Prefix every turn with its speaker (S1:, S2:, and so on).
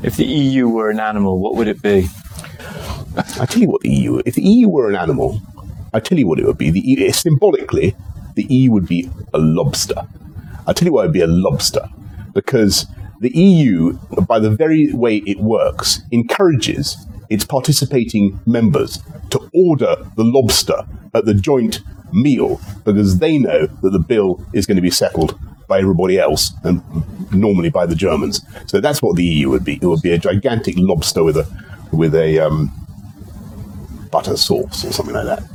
S1: If the EU were an animal, what would it be?
S2: I tell you what, if the EU were an animal, I tell you what it would be. Symbolically, the EU would be a lobster. I tell you why it would be a lobster, because the EU, by the very way it works, encourages its participating members to order the lobster at the joint meal, because they know that the bill is going to be settled by everybody else, and normally by the Germans. So that's what the EU would be. It would be a gigantic lobster with a butter sauce or something like that.